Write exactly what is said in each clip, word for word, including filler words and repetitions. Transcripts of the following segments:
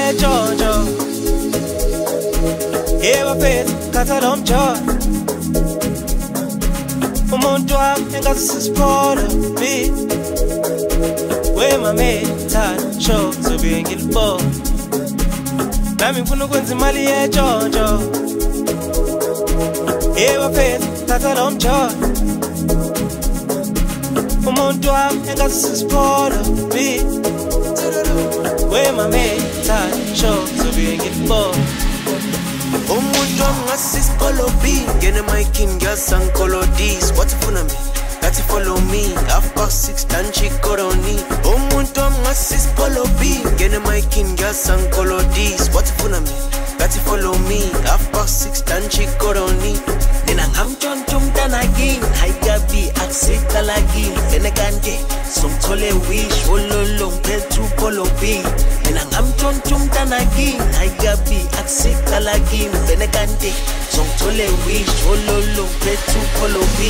eJojo. Yebo mfethu khatha lo mjojo. Umuntu wami engasisipholo bi. We mame thanda show sobe ngilibona. Nami ngifuna ukwenza imali eJojo. Yebo mfethu khatha lo mjojo. Umuntu wami engasisipholo bi. We mame thanda show sobe ngilibona. Umuntu angasisipholo B ngene mayikini ngiyasankolodis what ufuna mina ngathi follow me half past six danchi koroni. Umuntu angasisipholo B ngene mayikini ngiyasankolodis what ufuna mina ngathi follow me half past six danchi koroni. Nina ngamtshontsha umntana kimi hayikabi akusikala kimi vene kanje somthole wish ololo ngiphethe upholo B. Nina ngamtshontsha umntana kimi hayikabi akusikala kimi vene kanje somthole wish ololo ngiphethe upholo B.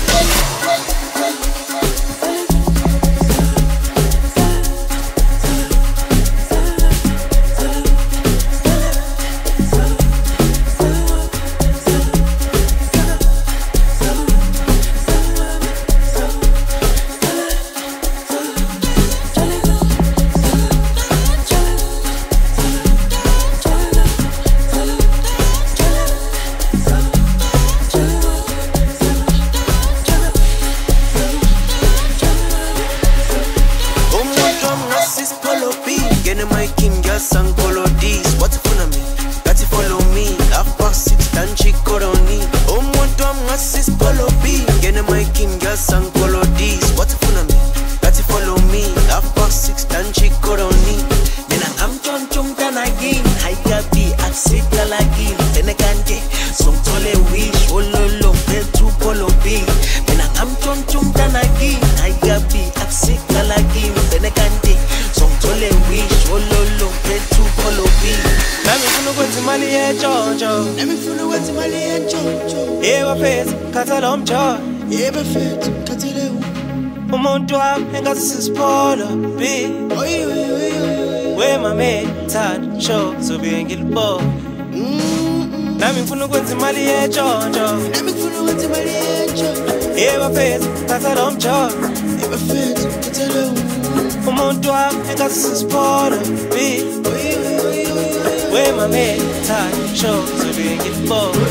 Umuntu wami engasisipholo bi. We mame thanda show sobe ngilibona. Nami ngifuna ukwenza imali eJojo. Nami ngifuna ukwenza imali eJojo. Yebo mfethu khatha lo mjojo. Yebo mfethu khatha lo. Umuntu wami engasisipholo bi. We mame thanda show sobe ngilibona.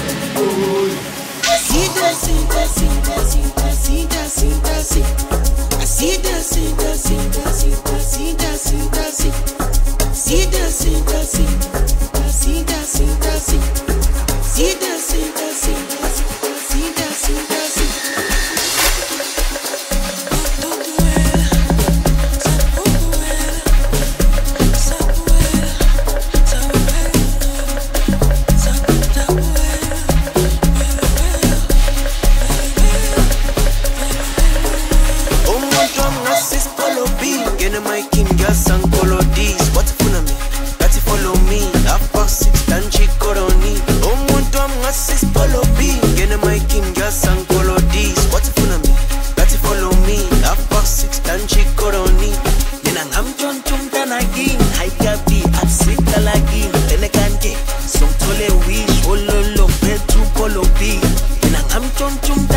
Sida sida sida sida sida sida sida. Sida sida sida sida sida sida sida sida sida sida sida sida sida sida sida sida sida. Chum chum